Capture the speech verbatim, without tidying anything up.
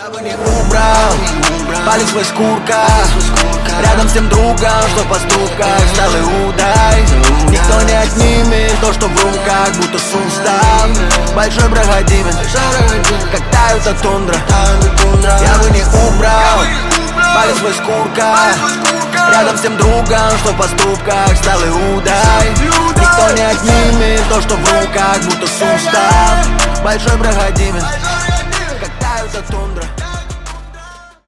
Я бы не убрал палец свой шкурка рядом с тем другом, что в поступках стал Иудой. Никто не отнимет то, что в руках, будто сустав большой проходимец, как тают от тундра. Я бы не убрал палец свой шкурка рядом с тем другом, что в поступках стал Иудой. Никто не отнимет то, что в руках, будто сустав большой проходимец, как тают от тундра.